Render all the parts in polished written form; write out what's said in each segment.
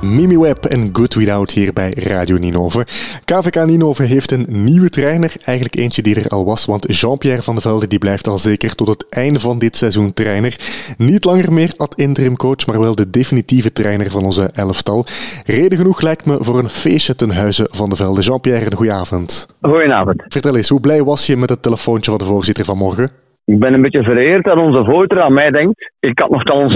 Mimi Webb en Good Without hier bij Radio Ninove. KVK Ninove heeft een nieuwe trainer, eigenlijk eentje die er al was, want Jean-Pierre van de Velde die blijft al zeker tot het einde van dit seizoen trainer. Niet langer meer ad-interim coach, maar wel de definitieve trainer van onze elftal. Reden genoeg lijkt me voor een feestje ten huize van de Velde. Jean-Pierre, een goeie avond. Goedenavond. Vertel eens, hoe blij was je met het telefoontje van de voorzitter vanmorgen? Ik ben een beetje vereerd dat onze voorzitter aan mij denkt. Ik had nogthans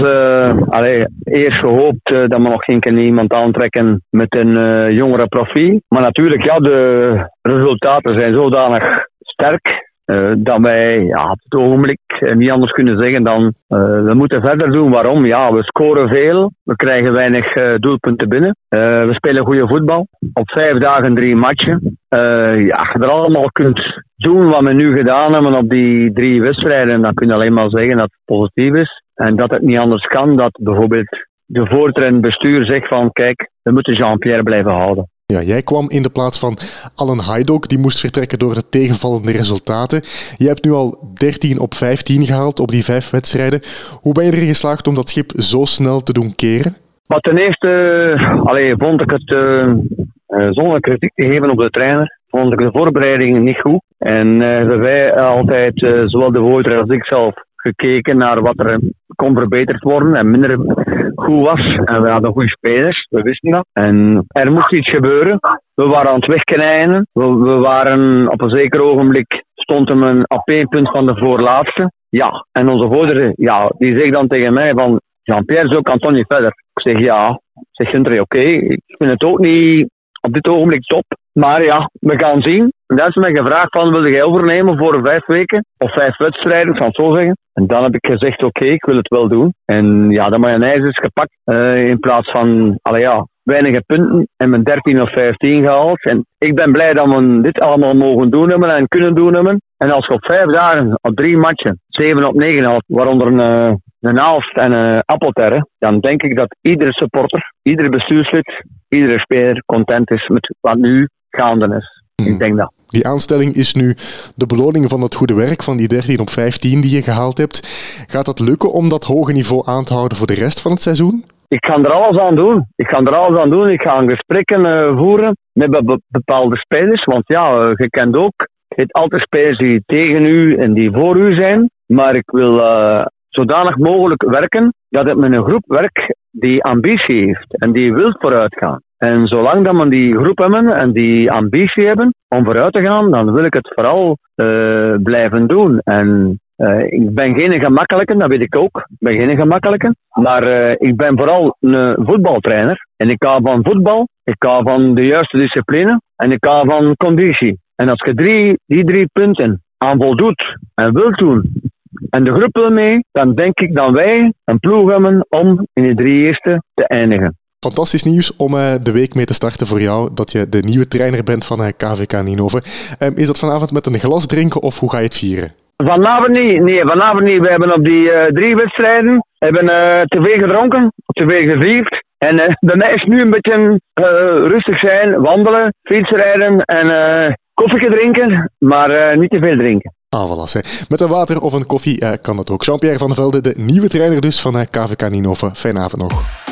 eerst gehoopt dat we nog geen keer iemand aantrekken met een jongere profiel. Maar natuurlijk, ja, de resultaten zijn zodanig sterk dat wij op het ogenblik niet anders kunnen zeggen dan we moeten verder doen. Waarom? Ja, we scoren veel. We krijgen weinig doelpunten binnen. We spelen goede voetbal. Op 5 dagen 3 matchen. Je er allemaal kunt doen wat we nu gedaan hebben op die 3 wedstrijden, dan kun je alleen maar zeggen dat het positief is. En dat het niet anders kan, dat bijvoorbeeld de voorzitter en het bestuur zegt van kijk, we moeten Jean-Pierre blijven houden. Ja, jij kwam in de plaats van Allen Hajduk, die moest vertrekken door de tegenvallende resultaten. Je hebt nu al 13 op 15 gehaald op die 5 wedstrijden. Hoe ben je erin geslaagd om dat schip zo snel te doen keren? Maar ten eerste vond ik het, zonder kritiek te geven op de trainer, vond ik de voorbereiding niet goed. En hebben wij altijd, zowel de voorzitter als ik zelf, gekeken naar wat er kon verbeterd worden en minder goed was. En we hadden goede spelers, we wisten dat. En er moest iets gebeuren. We waren aan het wegknijden. We waren op een zeker ogenblik, stonden we op 1 punt van de voorlaatste. Ja, en onze voorzitter, die zegt dan tegen mij van Jean-Pierre, zo kan het toch niet verder. Ik zeg ja, zegt Gunter, oké. Ik vind het ook niet op dit ogenblik top. Maar ja, we gaan zien. En daar is mij gevraagd van, wil jij overnemen voor 5 weken? Of 5 wedstrijden, ik zal het zo zeggen. En dan heb ik gezegd, oké, ik wil het wel doen. En ja, de mayonaise is gepakt. In plaats van, weinige punten. En mijn 13 of 15 gehaald. En ik ben blij dat we dit allemaal mogen doen hebben en kunnen doen hebben. En als je op 5 dagen, op 3 matchen, 7 op 9 haalt, waaronder een Aalst en een Appelterre, dan denk ik dat iedere supporter, iedere bestuurslid, iedere speler content is met wat nu gaande is. Ik denk dat. Die aanstelling is nu de beloning van het goede werk van die 13 op 15 die je gehaald hebt. Gaat dat lukken om dat hoge niveau aan te houden voor de rest van het seizoen? Ik ga er alles aan doen. Ik ga gesprekken voeren met bepaalde spelers. Want ja, je kent ook, je hebt altijd spelers die tegen u en die voor u zijn. Maar ik wil zodanig mogelijk werken dat het met een groep werkt die ambitie heeft en die wil vooruit gaan. En zolang dat we die groep hebben en die ambitie hebben om vooruit te gaan, dan wil ik het vooral blijven doen. En ik ben geen gemakkelijke, dat weet ik ook. Ik ben geen gemakkelijke. Maar ik ben vooral een voetbaltrainer. En ik hou van voetbal, ik hou van de juiste discipline en ik hou van conditie. En als je die 3 punten aan voldoet en wilt doen, en de groep wil mee, dan denk ik dat wij een ploeg hebben om in de 3 eerste te eindigen. Fantastisch nieuws om de week mee te starten voor jou, dat je de nieuwe trainer bent van KVK Ninove. Is dat vanavond met een glas drinken of hoe ga je het vieren? Vanavond niet. Nee, vanavond niet. We hebben op die 3 wedstrijden te veel gedronken, te veel gevierd. En bij mij is het nu een beetje rustig zijn, wandelen, fietsrijden en koffie drinken, maar niet te veel drinken. Voilà. Met een water of een koffie kan dat ook. Jean-Pierre van de Velde, de nieuwe trainer dus van KVK Ninove. Fijne avond nog.